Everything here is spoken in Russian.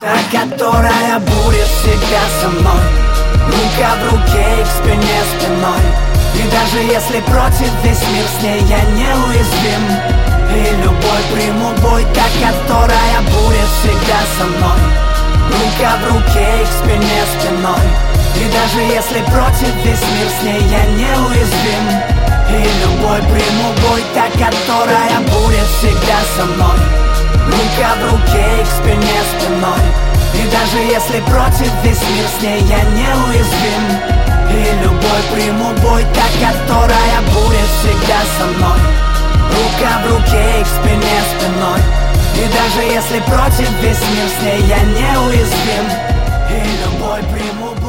Та, которая будет всегда со мной, рука в руке и к спине спиной. И даже если против весь мир, с ней я неуязвим. И любой приму бой, та, которая будет всегда со мной, рука в руке и к спине спиной. И даже если против весь мир, с ней я неуязвим. И любой приму бой, та, которая будет всегда со мной, рука в руке и к спине спиной. И даже если против весь мир, с ней я неуязвим. И любой приму бой, та, которая будет всегда со мной, рука в руке и к спине спиной. И даже если против весь мир, с ней я неуязвим. И любой приму